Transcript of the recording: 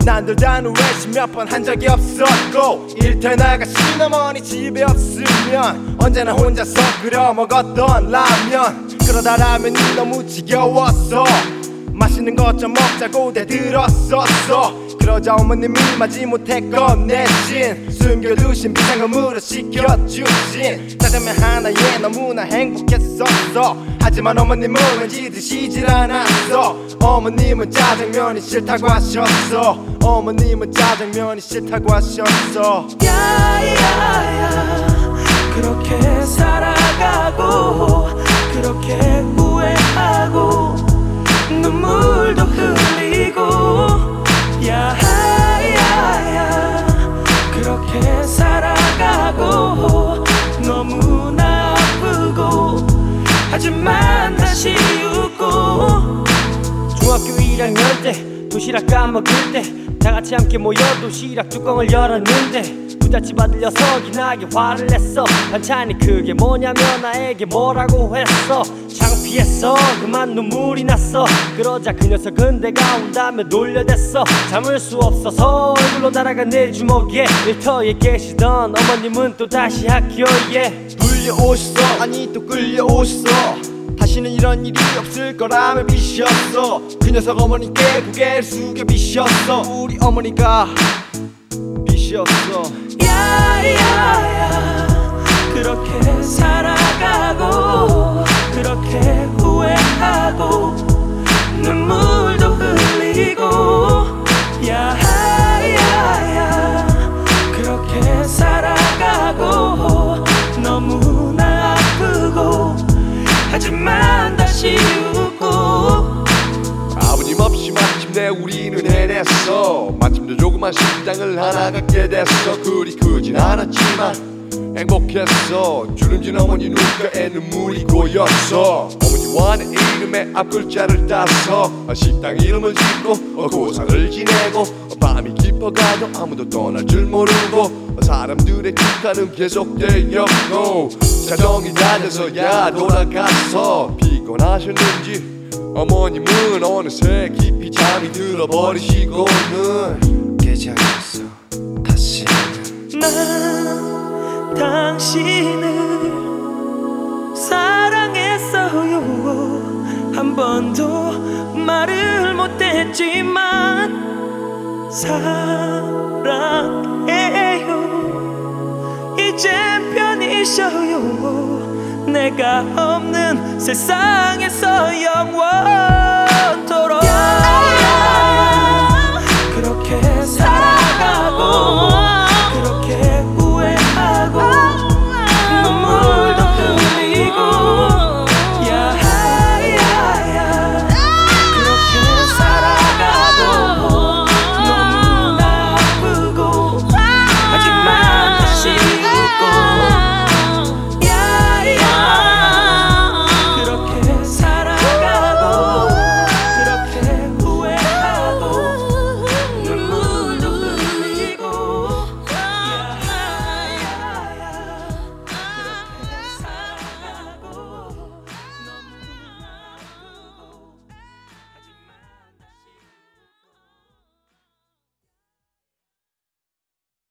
난 돌잔 후에 몇 번 한 적이 없었고 일터에 나가신 어머니 집에 없으면 언제나 혼자서 끓여 먹었던 라면. 그러다 라면이 너무 지겨웠어. 맛있는 것 좀 먹자고 대들었었어. 그러자 어머님이 마지못해 꺼내신 숨겨두신 비상금으로 시켜주신 짜장면 하나에 너무나 행복했었어. 하지만 어머님은 왠지 드시질 않았어. 어머님은 짜장면이 싫다고 하셨어. 어머님은 짜장면이 싫다고 하셨어. 야야야 그렇게 살아가고 그렇게 후회하고 눈물도 흘리고 야야야 그렇게 살아가고 너무나 아프고 하지만 다시 웃고. 중학교 1학년 때 도시락 까먹을 때 다같이 함께 모여 도시락 뚜껑을 열었는데 부잣집 아들 녀석이 나게 화를 냈어. 반찬이 그게 뭐냐며 나에게 뭐라고 했어. 창피했어. 그만 눈물이 났어. 그러자 그 녀석은 내가 온다며 놀려댔어. 참을 수 없어서 얼굴로 날아간 내 주먹에 일터에 계시던 어머님은 또다시 학교에 불려오셨어. 아니 또 끌려오셨어. 다시는 이런 일이 없을 거라며 비셨어. 그 녀석 어머니께 고개를 숙여 비셨어. 우리 어머니가 비셨어. 야야야 그렇게 살아가고 그렇게 후회하고 눈물도 흘리고 야야야 그렇게 살아가고 너무나 아프고 하지만 다시 웃고. 아버님 없이 마침내 우리는 해냈어. 마침내 조그만 식당을 하나 갖게 됐어. 그리 크진 않았지만 행복했어. 주름진 어머니 눈가에 눈물이 고였어. 어머니와 내 이름의 앞글자를 따서 식당 이름을 짓고 고상을 지내고 밤이 깊어가도 아무도 떠날 줄 모르고 사람들의 축하는 계속되었고 자정이 낮아서야 돌아가서 피곤하셨는지 어머님은 어느새 깊이 잠이 들어버리시고는 깨지 않겠어. 다시는 난 당신을 사랑했어요. 한 번도 말을 못했지만 사랑해요. 이젠 편히 쉬어요. 내가 없는 세상에서 영원토록